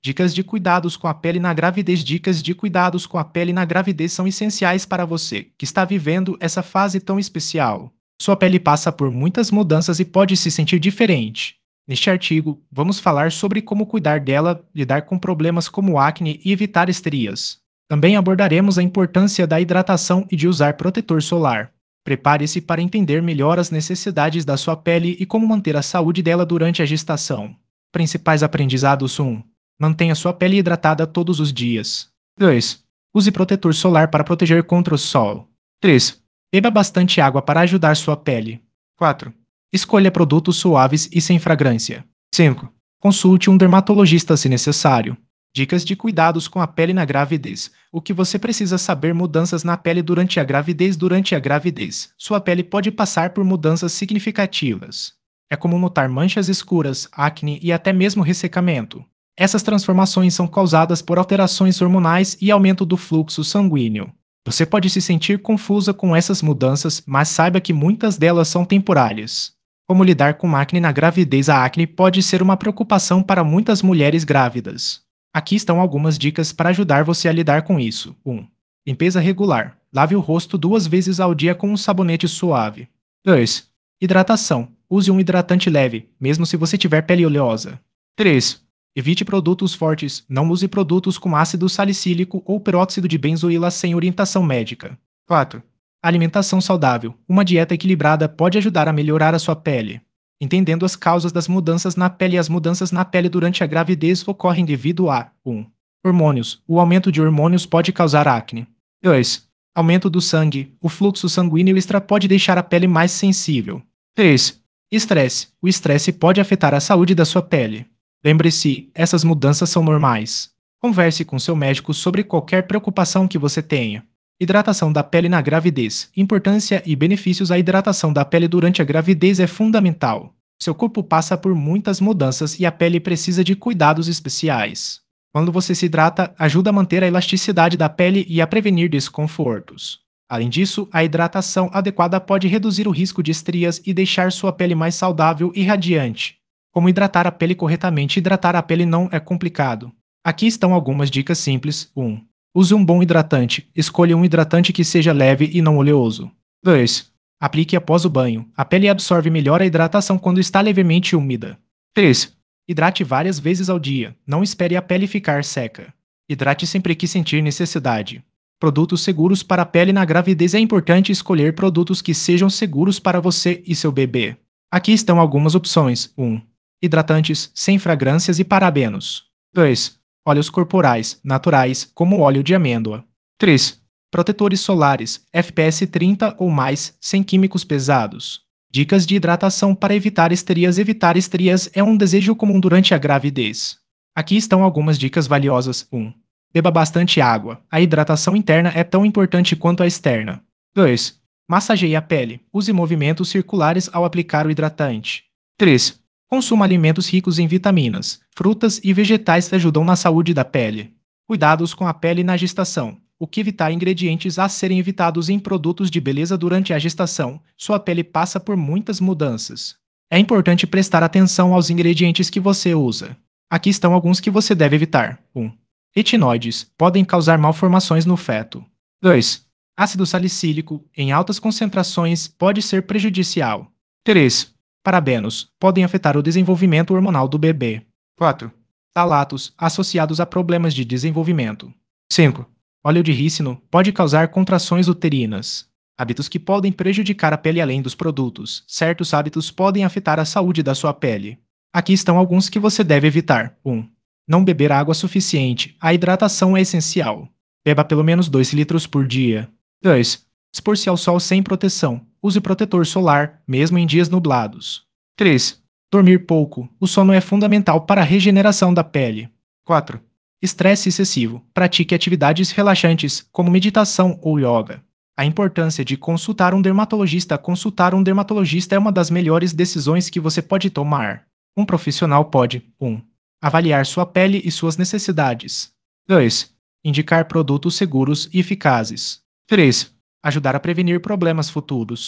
Dicas de cuidados com a pele na gravidez. Dicas de cuidados com a pele na gravidez são essenciais para você, que está vivendo essa fase tão especial. Sua pele passa por muitas mudanças e pode se sentir diferente. Neste artigo, vamos falar sobre como cuidar dela, lidar com problemas como acne e evitar estrias. Também abordaremos a importância da hidratação e de usar protetor solar. Prepare-se para entender melhor as necessidades da sua pele e como manter a saúde dela durante a gestação. Principais aprendizados: 1. Mantenha sua pele hidratada todos os dias. 2. Use protetor solar para proteger contra o sol. 3. Beba bastante água para ajudar sua pele. 4. Escolha produtos suaves e sem fragrância. 5. Consulte um dermatologista se necessário. Dicas de cuidados com a pele na gravidez. O que você precisa saber: mudanças na pele durante a gravidez. Durante a gravidez, sua pele pode passar por mudanças significativas. É comum notar manchas escuras, acne e até mesmo ressecamento. Essas transformações são causadas por alterações hormonais e aumento do fluxo sanguíneo. Você pode se sentir confusa com essas mudanças, mas saiba que muitas delas são temporárias. Como lidar com acne na gravidez? A acne pode ser uma preocupação para muitas mulheres grávidas. Aqui estão algumas dicas para ajudar você a lidar com isso. 1. Limpeza regular. Lave o rosto 2 vezes ao dia com um sabonete suave. 2. Hidratação. Use um hidratante leve, mesmo se você tiver pele oleosa. 3. Evite produtos fortes. Não use produtos com ácido salicílico ou peróxido de benzoíla sem orientação médica. 4. Alimentação saudável. Uma dieta equilibrada pode ajudar a melhorar a sua pele. Entendendo as causas das mudanças na pele. As mudanças na pele durante a gravidez ocorrem devido a 1. Hormônios. O aumento de hormônios pode causar acne. 2. Aumento do sangue. O fluxo sanguíneo extra pode deixar a pele mais sensível. 3. Estresse. O estresse pode afetar a saúde da sua pele. Lembre-se, essas mudanças são normais. Converse com seu médico sobre qualquer preocupação que você tenha. Hidratação da pele na gravidez. Importância e benefícios. A hidratação da pele durante a gravidez é fundamental. Seu corpo passa por muitas mudanças e a pele precisa de cuidados especiais. Quando você se hidrata, ajuda a manter a elasticidade da pele e a prevenir desconfortos. Além disso, a hidratação adequada pode reduzir o risco de estrias e deixar sua pele mais saudável e radiante. Como hidratar a pele corretamente? Hidratar a pele não é complicado. Aqui estão algumas dicas simples. 1. Use um bom hidratante. Escolha um hidratante que seja leve e não oleoso. 2. Aplique após o banho. A pele absorve melhor a hidratação quando está levemente úmida. 3. Hidrate várias vezes ao dia. Não espere a pele ficar seca. Hidrate sempre que sentir necessidade. Produtos seguros para a pele na gravidez. É importante escolher produtos que sejam seguros para você e seu bebê. Aqui estão algumas opções. 1. Hidratantes sem fragrâncias e parabenos. 2. Óleos corporais, naturais, como óleo de amêndoa. 3. Protetores solares, FPS 30 ou mais, sem químicos pesados. Dicas de hidratação para evitar estrias. Evitar estrias é um desejo comum durante a gravidez. Aqui estão algumas dicas valiosas. 1. Beba bastante água. A hidratação interna é tão importante quanto a externa. 2. Massageie a pele. Use movimentos circulares ao aplicar o hidratante. 3. Consuma alimentos ricos em vitaminas. Frutas e vegetais ajudam na saúde da pele. Cuidados com a pele na gestação. O que evitar? Ingredientes a serem evitados em produtos de beleza durante a gestação. Sua pele passa por muitas mudanças. É importante prestar atenção aos ingredientes que você usa. Aqui estão alguns que você deve evitar. 1. Retinoides. Podem causar malformações no feto. 2. Ácido salicílico, em altas concentrações, pode ser prejudicial. 3. Parabenos podem afetar o desenvolvimento hormonal do bebê. 4. Talatos associados a problemas de desenvolvimento. 5. Óleo de rícino pode causar contrações uterinas. Hábitos que podem prejudicar a pele. Além dos produtos, certos hábitos podem afetar a saúde da sua pele. Aqui estão alguns que você deve evitar. 1. Não beber água suficiente. A hidratação é essencial. Beba pelo menos 2 litros por dia. 2. Expor-se ao sol sem proteção. Use protetor solar, mesmo em dias nublados. 3. Dormir pouco. O sono é fundamental para a regeneração da pele. 4. Estresse excessivo. Pratique atividades relaxantes, como meditação ou yoga. A importância de consultar um dermatologista. Consultar um dermatologista é uma das melhores decisões que você pode tomar. Um profissional pode 1. Avaliar sua pele e suas necessidades. 2. Indicar produtos seguros e eficazes. 3. Ajudar a prevenir problemas futuros.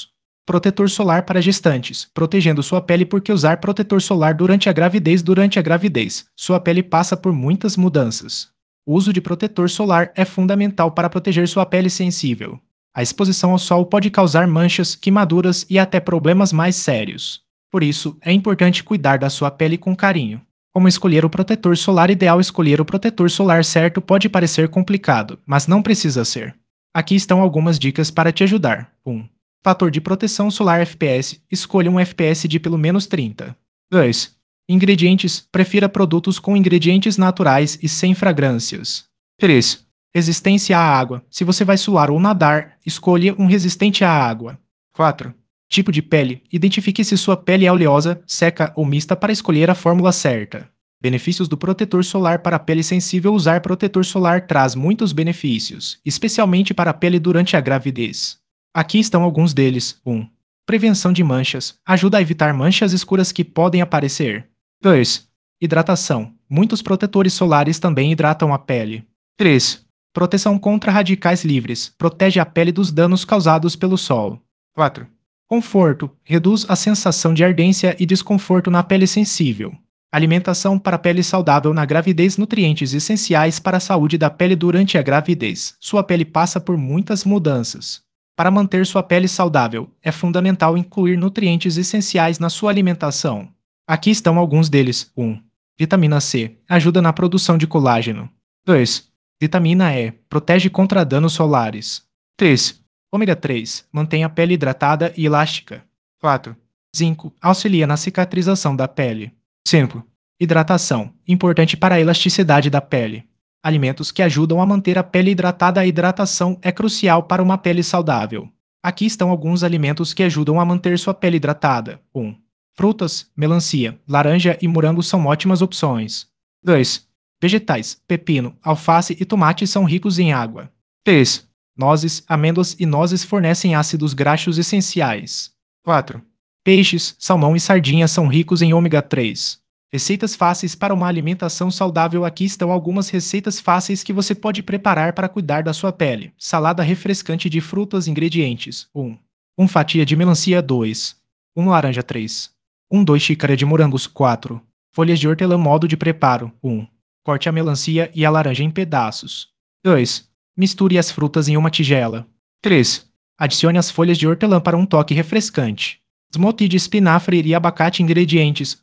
Protetor solar para gestantes, protegendo sua pele porque usar protetor solar durante a gravidez. Durante a gravidez, sua pele passa por muitas mudanças. O uso de protetor solar é fundamental para proteger sua pele sensível. A exposição ao sol pode causar manchas, queimaduras e até problemas mais sérios. Por isso, é importante cuidar da sua pele com carinho. Como escolher o protetor solar ideal? Escolher o protetor solar certo pode parecer complicado, mas não precisa ser. Aqui estão algumas dicas para te ajudar. 1. Fator de proteção solar FPS. Escolha um FPS de pelo menos 30. 2. Ingredientes. Prefira produtos com ingredientes naturais e sem fragrâncias. 3. Resistência à água. Se você vai suar ou nadar, escolha um resistente à água. 4. Tipo de pele. Identifique se sua pele é oleosa, seca ou mista para escolher a fórmula certa. Benefícios do protetor solar para a pele sensível. Usar protetor solar traz muitos benefícios, especialmente para a pele durante a gravidez. Aqui estão alguns deles. 1. Prevenção de manchas. Ajuda a evitar manchas escuras que podem aparecer. 2. Hidratação. Muitos protetores solares também hidratam a pele. 3. Proteção contra radicais livres. Protege a pele dos danos causados pelo sol. 4. Conforto. Reduz a sensação de ardência e desconforto na pele sensível. Alimentação para pele saudável na gravidez. Nutrientes essenciais para a saúde da pele durante a gravidez. Sua pele passa por muitas mudanças. Para manter sua pele saudável, é fundamental incluir nutrientes essenciais na sua alimentação. Aqui estão alguns deles. 1. Vitamina C. Ajuda na produção de colágeno. 2. Vitamina E. Protege contra danos solares. 3. Ômega 3. Mantém a pele hidratada e elástica. 4. Zinco. Auxilia na cicatrização da pele. 5. Hidratação. Importante para a elasticidade da pele. Alimentos que ajudam a manter a pele hidratada. A hidratação é crucial para uma pele saudável. Aqui estão alguns alimentos que ajudam a manter sua pele hidratada. 1. Frutas, melancia, laranja e morango são ótimas opções. 2. Vegetais, pepino, alface e tomate são ricos em água. 3. Nozes, amêndoas e nozes fornecem ácidos graxos essenciais. 4. Peixes, salmão e sardinha são ricos em ômega 3. Receitas fáceis para uma alimentação saudável. Aqui estão algumas receitas fáceis que você pode preparar para cuidar da sua pele. Salada refrescante de frutas. Ingredientes: 1 fatia de melancia. 2. 1 laranja. 3. 2 xícara de morangos. 4. Folhas de hortelã. Modo de preparo: 1. Corte a melancia e a laranja em pedaços. 2. Misture as frutas em uma tigela. 3. Adicione as folhas de hortelã para um toque refrescante. Smoothie de espinafre e abacate. Ingredientes: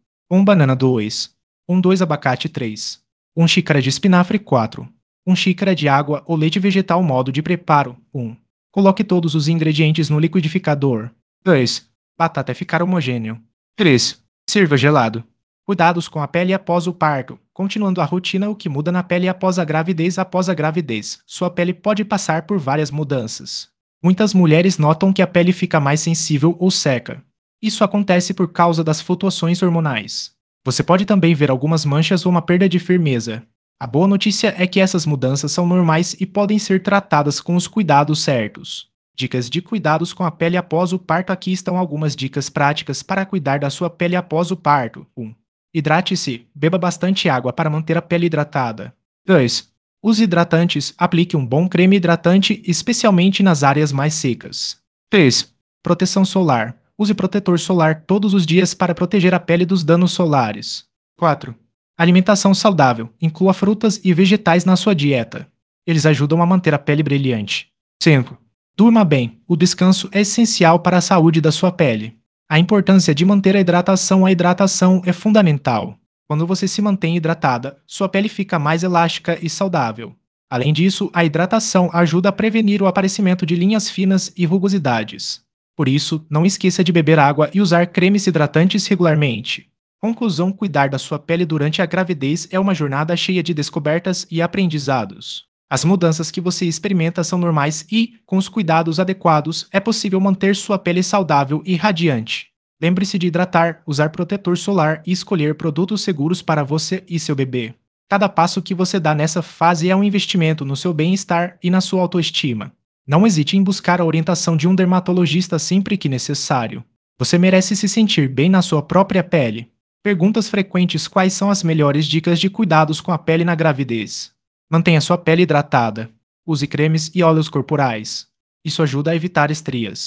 1 banana. 2 abacate. 3. 1 xícara de espinafre. 4. 1 xícara de água ou leite vegetal. Modo de preparo: coloque todos os ingredientes no liquidificador. 2. Batata ficar homogêneo. 3. Sirva gelado. Cuidados com a pele após o parto. Continuando a rotina. O que muda na pele após a gravidez? Após a gravidez, sua pele pode passar por várias mudanças. Muitas mulheres notam que a pele fica mais sensível ou seca. Isso acontece por causa das flutuações hormonais. Você pode também ver algumas manchas ou uma perda de firmeza. A boa notícia é que essas mudanças são normais e podem ser tratadas com os cuidados certos. Dicas de cuidados com a pele após o parto. Aqui estão algumas dicas práticas para cuidar da sua pele após o parto. 1. Hidrate-se. Beba bastante água para manter a pele hidratada. 2. Use hidratantes. Aplique um bom creme hidratante, especialmente nas áreas mais secas. 3. Proteção solar. Use protetor solar todos os dias para proteger a pele dos danos solares. 4. Alimentação saudável. Inclua frutas e vegetais na sua dieta. Eles ajudam a manter a pele brilhante. 5. Durma bem. O descanso é essencial para a saúde da sua pele. A importância de manter a hidratação. A hidratação é fundamental. Quando você se mantém hidratada, sua pele fica mais elástica e saudável. Além disso, a hidratação ajuda a prevenir o aparecimento de linhas finas e rugosidades. Por isso, não esqueça de beber água e usar cremes hidratantes regularmente. Conclusão: cuidar da sua pele durante a gravidez é uma jornada cheia de descobertas e aprendizados. As mudanças que você experimenta são normais e, com os cuidados adequados, é possível manter sua pele saudável e radiante. Lembre-se de hidratar, usar protetor solar e escolher produtos seguros para você e seu bebê. Cada passo que você dá nessa fase é um investimento no seu bem-estar e na sua autoestima. Não hesite em buscar a orientação de um dermatologista sempre que necessário. Você merece se sentir bem na sua própria pele. Perguntas frequentes: quais são as melhores dicas de cuidados com a pele na gravidez? Mantenha sua pele hidratada. Use cremes e óleos corporais. Isso ajuda a evitar estrias.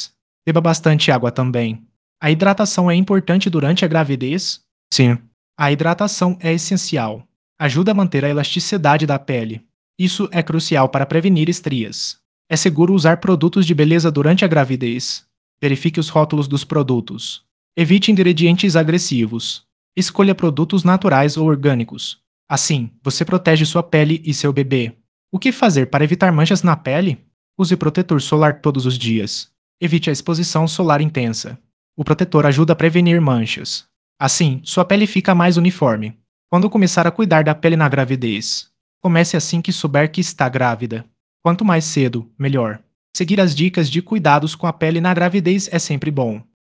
Beba bastante água também. A hidratação é importante durante a gravidez? Sim. A hidratação é essencial. Ajuda a manter a elasticidade da pele. Isso é crucial para prevenir estrias. É seguro usar produtos de beleza durante a gravidez. Verifique os rótulos dos produtos. Evite ingredientes agressivos. Escolha produtos naturais ou orgânicos. Assim, você protege sua pele e seu bebê. O que fazer para evitar manchas na pele? Use protetor solar todos os dias. Evite a exposição solar intensa. O protetor ajuda a prevenir manchas. Assim, sua pele fica mais uniforme. Quando começar a cuidar da pele na gravidez? Comece assim que souber que está grávida. Quanto mais cedo, melhor. Seguir as dicas de cuidados com a pele na gravidez é sempre bom.